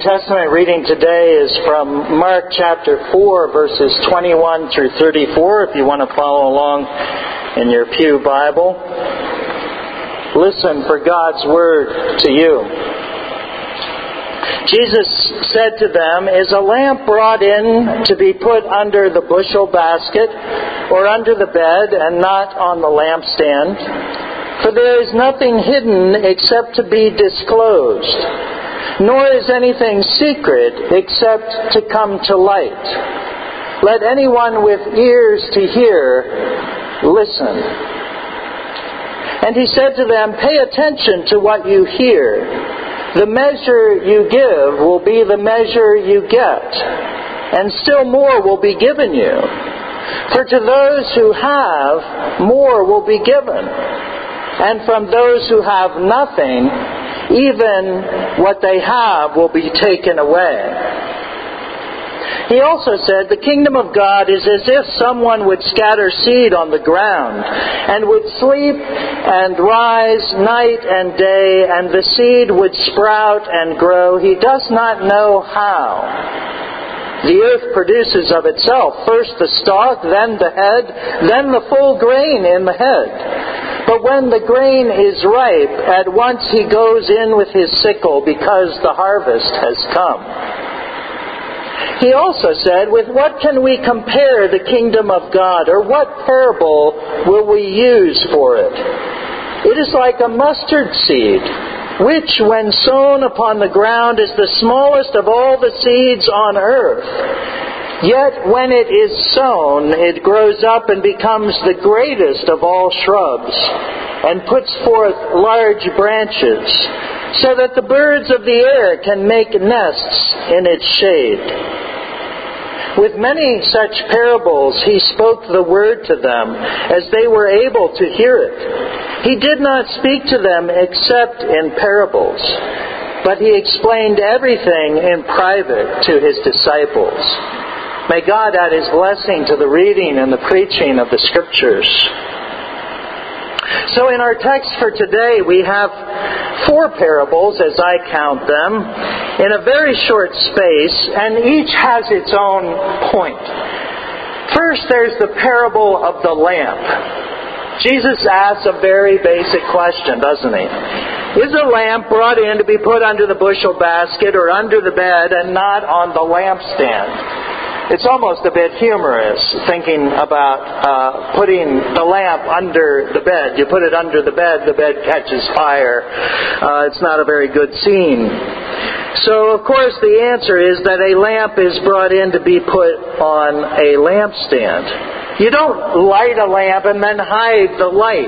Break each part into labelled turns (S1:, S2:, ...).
S1: Testament reading today is from Mark chapter 4, verses 21 through 34, if you want to follow along in your pew Bible. Listen for God's word to you. Jesus said to them, "Is a lamp brought in to be put under the bushel basket or under the bed and not on the lampstand? For there is nothing hidden except to be disclosed, nor is anything secret except to come to light. Let anyone with ears to hear listen." And he said to them, "Pay attention to what you hear. The measure you give will be the measure you get, and still more will be given you. For to those who have, more will be given. And from those who have nothing, even what they have will be taken away." He also said, "The kingdom of God is as if someone would scatter seed on the ground, and would sleep and rise night and day, and the seed would sprout and grow. He does not know how. The earth produces of itself first the stalk, then the head, then the full grain in the head. But when the grain is ripe, at once he goes in with his sickle, because the harvest has come." He also said, "With what can we compare the kingdom of God, or what parable will we use for it? It is like a mustard seed, which when sown upon the ground is the smallest of all the seeds on earth. Yet when it is sown, it grows up and becomes the greatest of all shrubs, and puts forth large branches, so that the birds of the air can make nests in its shade." With many such parables he spoke the word to them, as they were able to hear it. He did not speak to them except in parables, but he explained everything in private to his disciples. May God add his blessing to the reading and the preaching of the Scriptures. So in our text for today, we have 4 parables, as I count them, in a very short space, and each has its own point. First, there's the parable of the lamp. Jesus asks a very basic question, doesn't he? Is a lamp brought in to be put under the bushel basket or under the bed and not on the lampstand? It's almost a bit humorous, thinking about putting the lamp under the bed. You put it under the bed catches fire. It's not a very good scene. So, of course, the answer is that a lamp is brought in to be put on a lampstand. You don't light a lamp and then hide the light.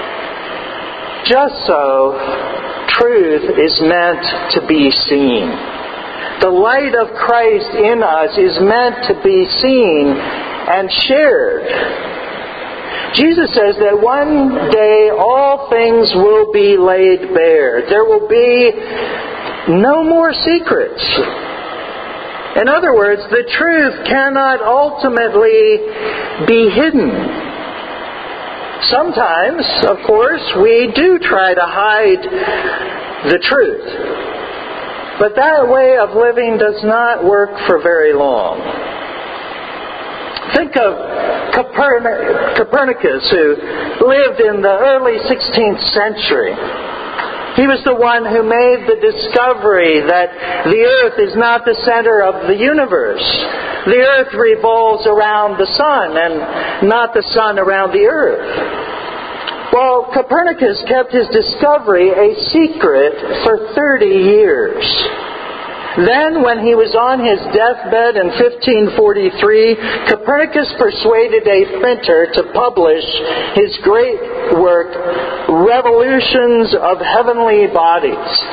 S1: Just so, truth is meant to be seen. The light of Christ in us is meant to be seen and shared. Jesus says that one day all things will be laid bare. There will be no more secrets. In other words, the truth cannot ultimately be hidden. Sometimes, of course, we do try to hide the truth. But that way of living does not work for very long. Think of Copernicus, who lived in the early 16th century. He was the one who made the discovery that the earth is not the center of the universe. The earth revolves around the sun and not the sun around the earth. Well, Copernicus kept his discovery a secret for 30 years. Then, when he was on his deathbed in 1543, Copernicus persuaded a printer to publish his great work, Revolutions of Heavenly Bodies.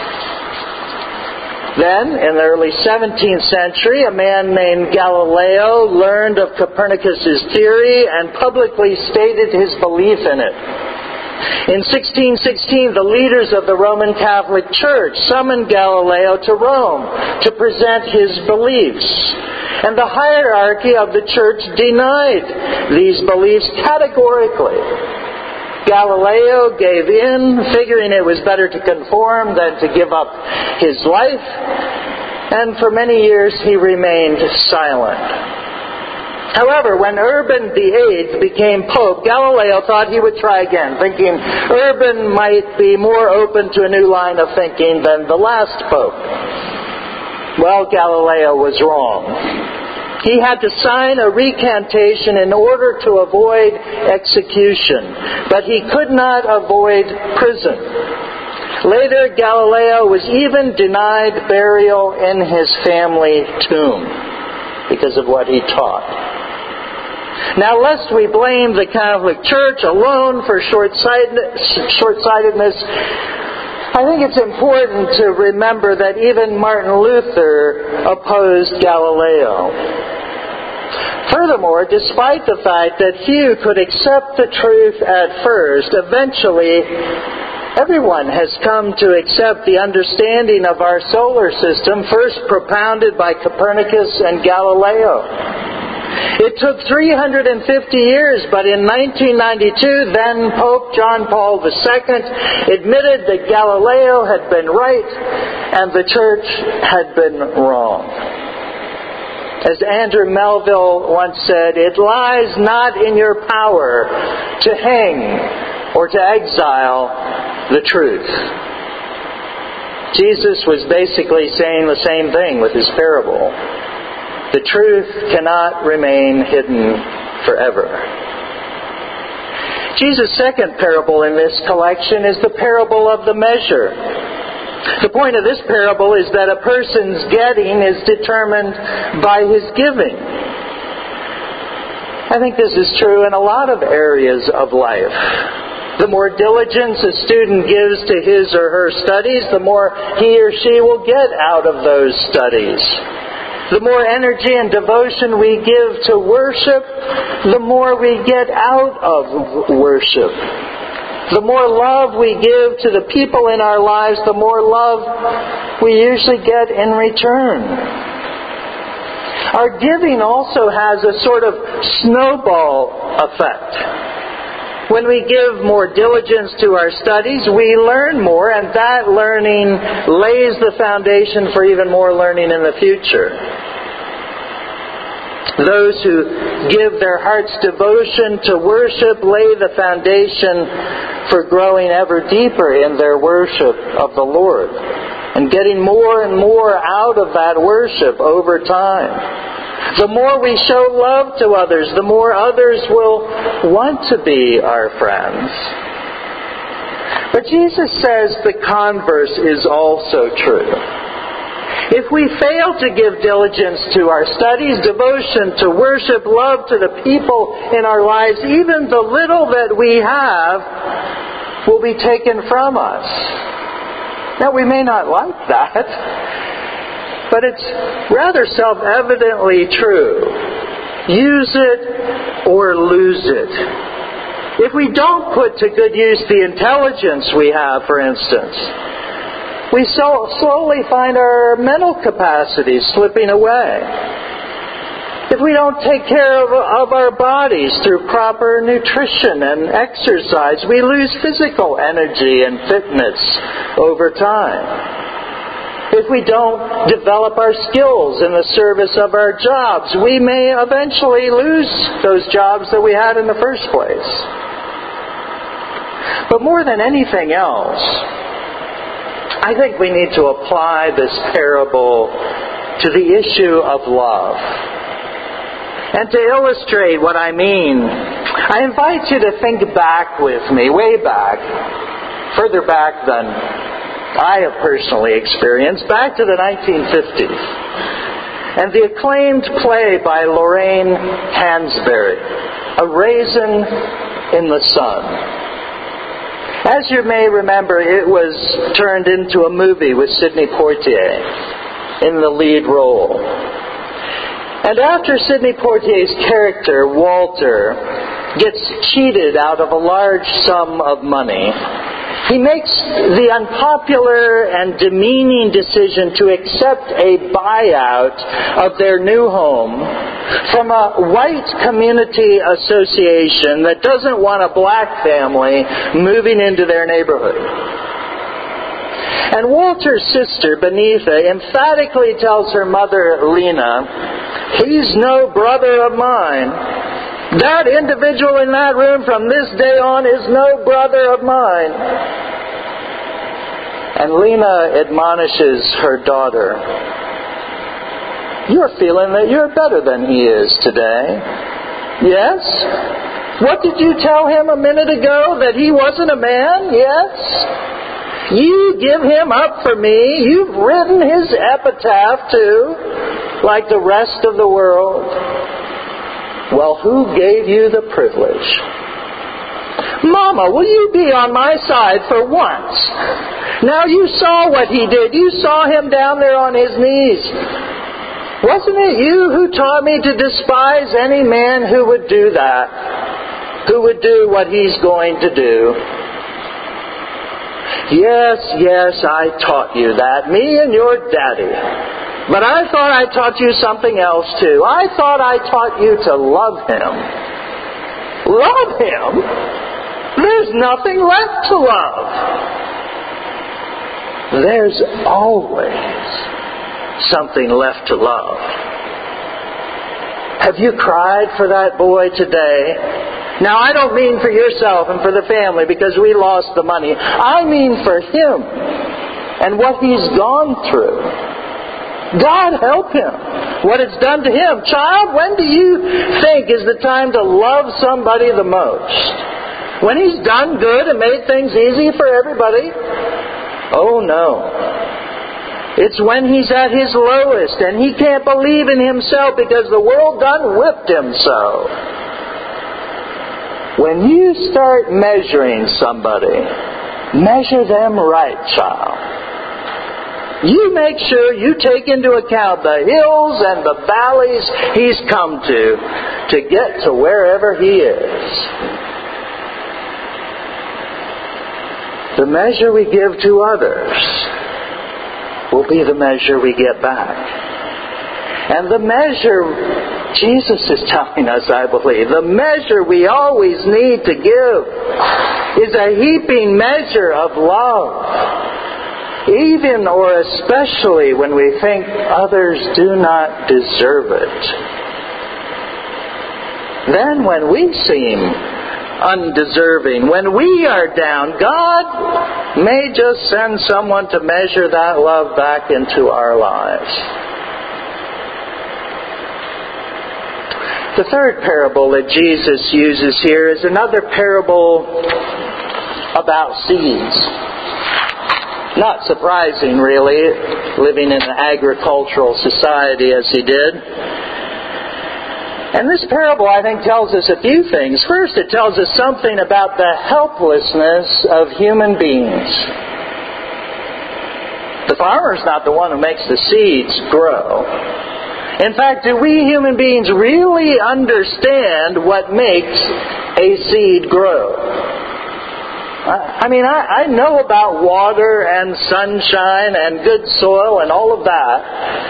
S1: Then, in the early 17th century, a man named Galileo learned of Copernicus' theory and publicly stated his belief in it. In 1616, the leaders of the Roman Catholic Church summoned Galileo to Rome to present his beliefs. And the hierarchy of the Church denied these beliefs categorically. Galileo gave in, figuring it was better to conform than to give up his life. and for many years he remained silent. However, when Urban VIII became Pope, Galileo thought he would try again, thinking Urban might be more open to a new line of thinking than the last Pope. Well, Galileo was wrong. He had to sign a recantation in order to avoid execution, but he could not avoid prison. Later, Galileo was even denied burial in his family tomb because of what he taught. Now, lest we blame the Catholic Church alone for short-sightedness, I think it's important to remember that even Martin Luther opposed Galileo. Furthermore, despite the fact that few could accept the truth at first, eventually everyone has come to accept the understanding of our solar system, first propounded by Copernicus and Galileo. It took 350 years, but in 1992, then Pope John Paul II admitted that Galileo had been right and the Church had been wrong. As Andrew Melville once said, "It lies not in your power to hang or to exile the truth." Jesus was basically saying the same thing with his parable. The truth cannot remain hidden forever. Jesus' second parable in this collection is the parable of the measure. The point of this parable is that a person's getting is determined by his giving. I think this is true in a lot of areas of life. The more diligence a student gives to his or her studies, the more he or she will get out of those studies. The more energy and devotion we give to worship, the more we get out of worship. The more love we give to the people in our lives, the more love we usually get in return. Our giving also has a sort of snowball effect. When we give more diligence to our studies, we learn more, and that learning lays the foundation for even more learning in the future. Those who give their heart's devotion to worship lay the foundation for growing ever deeper in their worship of the Lord and getting more and more out of that worship over time. The more we show love to others, the more others will want to be our friends. But Jesus says the converse is also true. If we fail to give diligence to our studies, devotion to worship, love to the people in our lives, even the little that we have will be taken from us. Now, we may not like that, but it's rather self-evidently true. Use it or lose it. If we don't put to good use the intelligence we have, for instance, we slowly find our mental capacities slipping away. If we don't take care of our bodies through proper nutrition and exercise, we lose physical energy and fitness over time. If we don't develop our skills in the service of our jobs, we may eventually lose those jobs that we had in the first place. But more than anything else, I think we need to apply this parable to the issue of love. And to illustrate what I mean, I invite you to think back with me, way back, further back than I have personally experienced, back to the 1950s, and the acclaimed play by Lorraine Hansberry, A Raisin in the Sun. As you may remember, it was turned into a movie with Sidney Poitier in the lead role. And after Sidney Poitier's character, Walter, gets cheated out of a large sum of money, he makes the unpopular and demeaning decision to accept a buyout of their new home from a white community association that doesn't want a black family moving into their neighborhood. And Walter's sister, Benitha, emphatically tells her mother, Lena, he's no brother of mine. That individual in that room from this day on is no brother of mine. And Lena admonishes her daughter, you're feeling that you're better than he is today. Yes? What did you tell him a minute ago? That he wasn't a man? Yes? You give him up for me. You've written his epitaph too, like the rest of the world. Well, who gave you the privilege? Mama, will you be on my side for once? Now you saw what he did. You saw him down there on his knees. Wasn't it you who taught me to despise any man who would do that? Who would do what he's going to do? Yes, I taught you that. Me and your daddy. But I thought I taught you something else too. I thought I taught you to love him. Love him? There's nothing left to love. There's always something left to love. Have you cried for that boy today? Now, I don't mean for yourself and for the family because we lost the money. I mean for him and what he's gone through. God help him. What it's done to him. Child, when do you think is the time to love somebody the most? When he's done good and made things easy for everybody? Oh no. It's when he's at his lowest and he can't believe in himself because the world done whipped him so. When you start measuring somebody, measure them right, child. You make sure you take into account the hills and the valleys he's come to get to wherever he is. The measure we give to others will be the measure we get back. And the measure Jesus is telling us, I believe, the measure we always need to give is a heaping measure of love. Even or especially when we think others do not deserve it. Then when we seem undeserving, when we are down, God may just send someone to measure that love back into our lives. The third parable that Jesus uses here is another parable about seeds. Not surprising, really, living in an agricultural society as he did. And this parable, I think, tells us a few things. First, it tells us something about the helplessness of human beings. The farmer's not the one who makes the seeds grow. In fact, do we human beings really understand what makes a seed grow? I know about water and sunshine and good soil and all of that.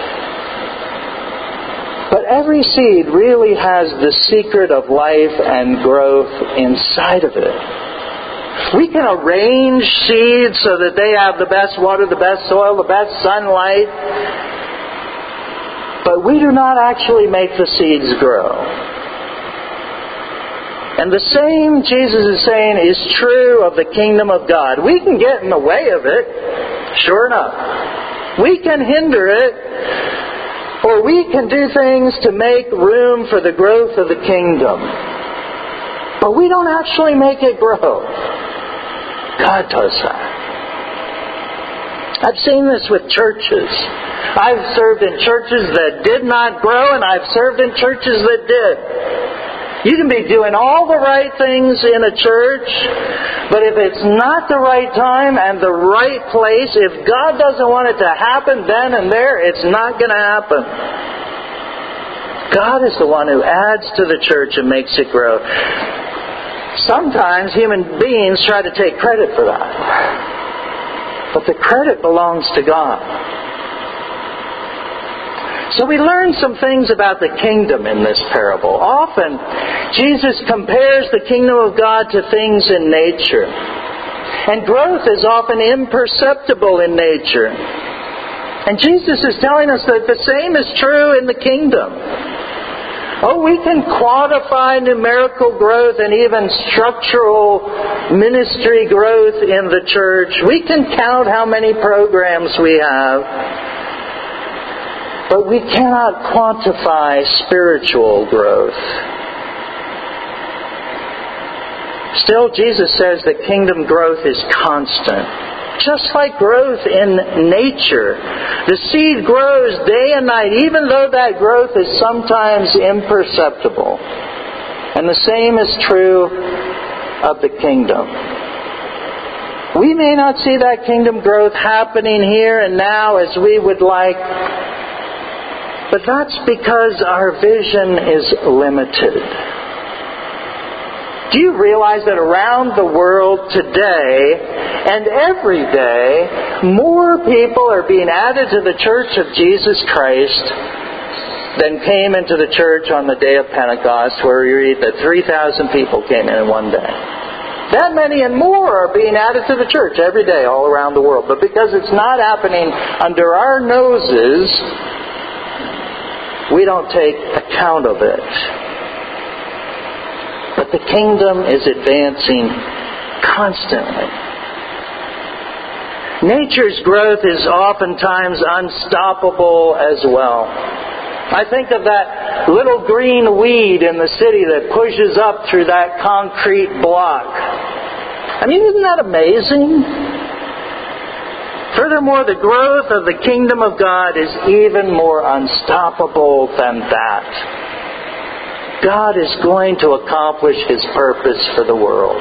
S1: But every seed really has the secret of life and growth inside of it. We can arrange seeds so that they have the best water, the best soil, the best sunlight. But we do not actually make the seeds grow. And the same, Jesus is saying, is true of the kingdom of God. We can get in the way of it, sure enough. We can hinder it, or we can do things to make room for the growth of the kingdom. But we don't actually make it grow. God does that. I've seen this with churches. I've served in churches that did not grow, and I've served in churches that did. You can be doing all the right things in a church, but if it's not the right time and the right place, if God doesn't want it to happen then and there, it's not going to happen. God is the one who adds to the church and makes it grow. Sometimes human beings try to take credit for that. But the credit belongs to God. So we learn some things about the kingdom in this parable. Often, Jesus compares the kingdom of God to things in nature. And growth is often imperceptible in nature. And Jesus is telling us that the same is true in the kingdom. Oh, we can quantify numerical growth and even structural ministry growth in the church. We can count how many programs we have. But we cannot quantify spiritual growth. Still, Jesus says that kingdom growth is constant. Just like growth in nature. The seed grows day and night, even though that growth is sometimes imperceptible. And the same is true of the kingdom. We may not see that kingdom growth happening here and now as we would like, but that's because our vision is limited. Do you realize that around the world today and every day, more people are being added to the Church of Jesus Christ than came into the church on the day of Pentecost, where we read that 3,000 people came in one day? That many and more are being added to the church every day all around the world. But because it's not happening under our noses, we don't take account of it. But the kingdom is advancing constantly. Nature's growth is oftentimes unstoppable as well. I think of that little green weed in the city that pushes up through that concrete block. I mean, isn't that amazing? Furthermore, the growth of the kingdom of God is even more unstoppable than that. God is going to accomplish His purpose for the world.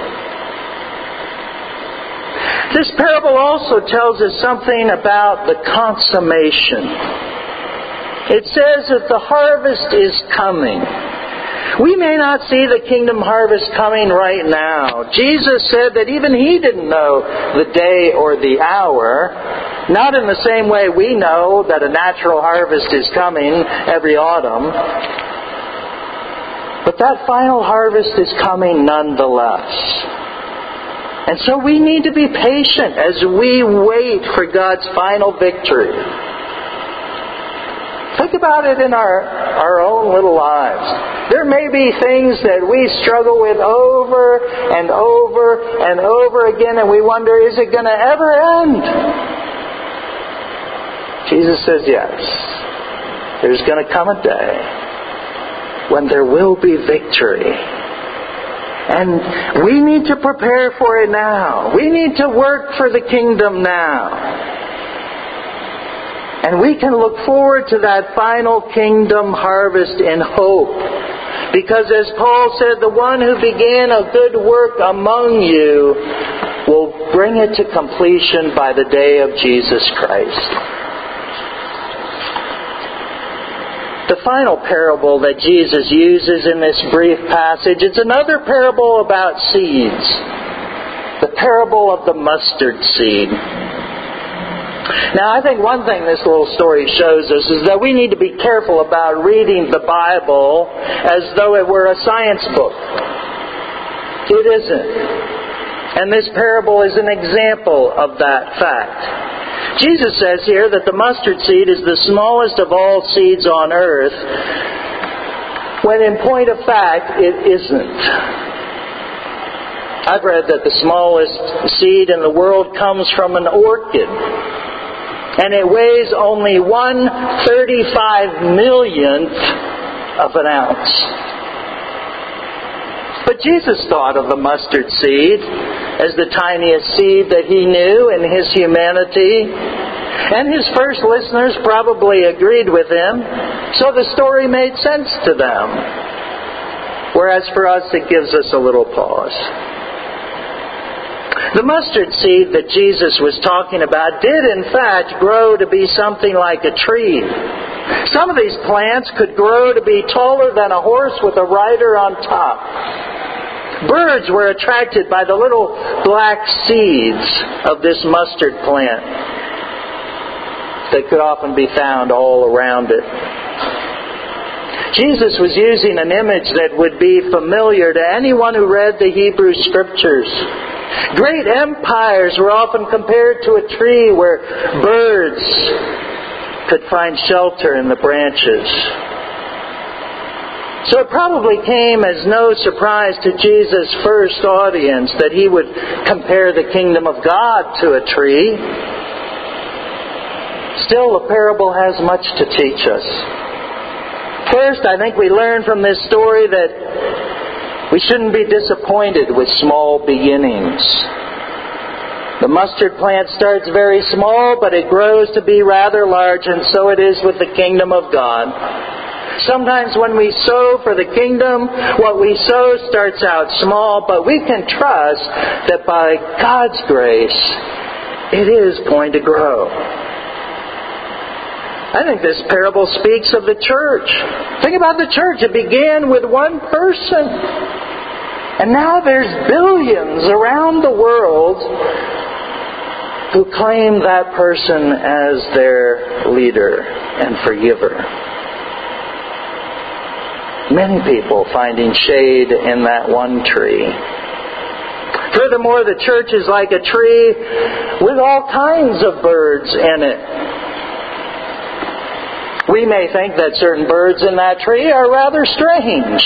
S1: This parable also tells us something about the consummation. It says that the harvest is coming. We may not see the kingdom harvest coming right now. Jesus said that even He didn't know the day or the hour. Not in the same way we know that a natural harvest is coming every autumn. But that final harvest is coming nonetheless. And so we need to be patient as we wait for God's final victory. Think about it in our own little lives. There may be things that we struggle with over and over and over again, and we wonder, is it going to ever end? Jesus says yes. There's going to come a day when there will be victory. And we need to prepare for it now. We need to work for the kingdom now. And we can look forward to that final kingdom harvest in hope. Because as Paul said, the one who began a good work among you will bring it to completion by the day of Jesus Christ. The final parable that Jesus uses in this brief passage, it's another parable about seeds. The parable of the mustard seed. Now, I think one thing this little story shows us is that we need to be careful about reading the Bible as though it were a science book. It isn't. And this parable is an example of that fact. Jesus says here that the mustard seed is the smallest of all seeds on earth, when in point of fact, it isn't. I've read that the smallest seed in the world comes from an orchid. And it weighs only 1/35 millionth of an ounce. But Jesus thought of the mustard seed as the tiniest seed that He knew in His humanity. And His first listeners probably agreed with Him, so the story made sense to them. Whereas for us, it gives us a little pause. The mustard seed that Jesus was talking about did in fact grow to be something like a tree. Some of these plants could grow to be taller than a horse with a rider on top. Birds were attracted by the little black seeds of this mustard plant that could often be found all around it. Jesus was using an image that would be familiar to anyone who read the Hebrew Scriptures. Great empires were often compared to a tree where birds could find shelter in the branches. So it probably came as no surprise to Jesus' first audience that he would compare the kingdom of God to a tree. Still, the parable has much to teach us. First, I think we learn from this story that we shouldn't be disappointed with small beginnings. The mustard plant starts very small, but it grows to be rather large, and so it is with the kingdom of God. Sometimes when we sow for the kingdom, what we sow starts out small, but we can trust that by God's grace, it is going to grow. I think this parable speaks of the church. Think about the church. It began with one person. And now there's billions around the world who claim that person as their leader and forgiver. Many people finding shade in that one tree. Furthermore, the church is like a tree with all kinds of birds in it. We may think that certain birds in that tree are rather strange.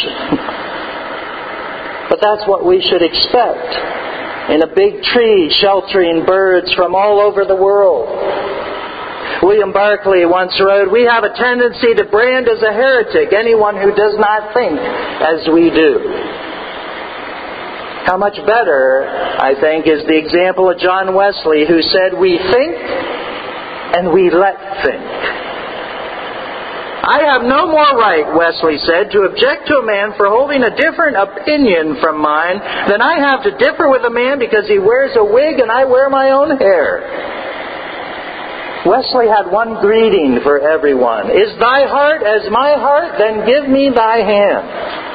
S1: But that's what we should expect in a big tree sheltering birds from all over the world. William Barclay once wrote, "We have a tendency to brand as a heretic anyone who does not think as we do." How much better, I think, is the example of John Wesley, who said, "We think and we let think." I have no more right, Wesley said, to object to a man for holding a different opinion from mine than I have to differ with a man because he wears a wig and I wear my own hair. Wesley had one greeting for everyone. "Is thy heart as my heart? Then give me thy hand."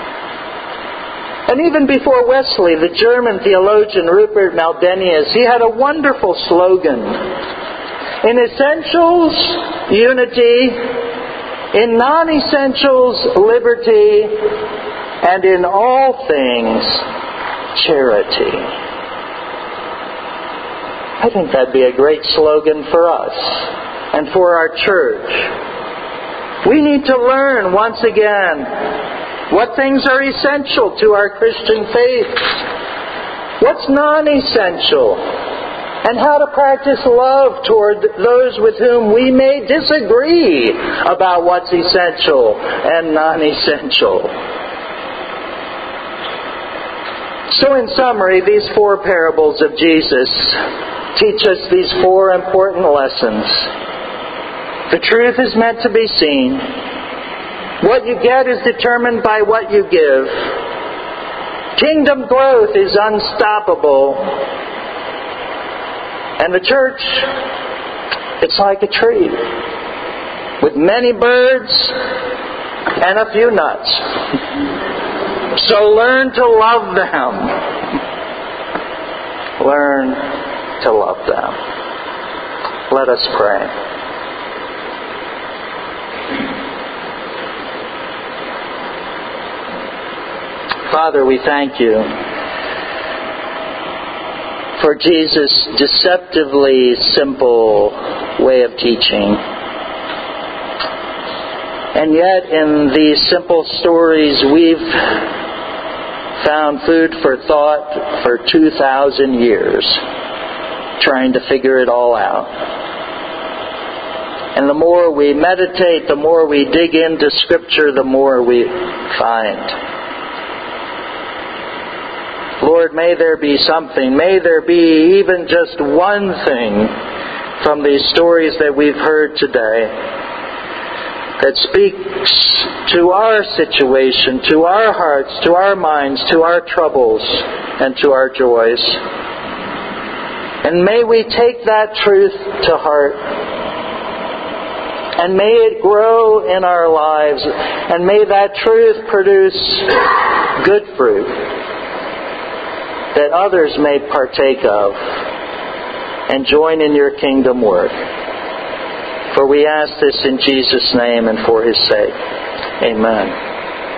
S1: And even before Wesley, the German theologian Rupert Maldenius, he had a wonderful slogan. "In essentials, unity. In non-essentials, liberty. And in all things, charity." I think that'd be a great slogan for us and for our church. We need to learn once again what things are essential to our Christian faith, what's non-essential, and how to practice love toward those with whom we may disagree about what's essential and non-essential. So in summary, these four parables of Jesus teach us these four important lessons. The truth is meant to be seen. What you get is determined by what you give. Kingdom growth is unstoppable. And the church, it's like a tree with many birds and a few nuts. So learn to love them. Learn to love them. Let us pray. Father, we thank you for Jesus' deceptively simple way of teaching. And yet in these simple stories we've found food for thought for 2,000 years, trying to figure it all out. And the more we meditate, the more we dig into Scripture, the more we find. Lord, may there be something, may there be even just one thing from these stories that we've heard today that speaks to our situation, to our hearts, to our minds, to our troubles, and to our joys. And may we take that truth to heart. And may it grow in our lives. And may that truth produce good fruit that others may partake of and join in your kingdom work. For we ask this in Jesus' name and for His sake. Amen.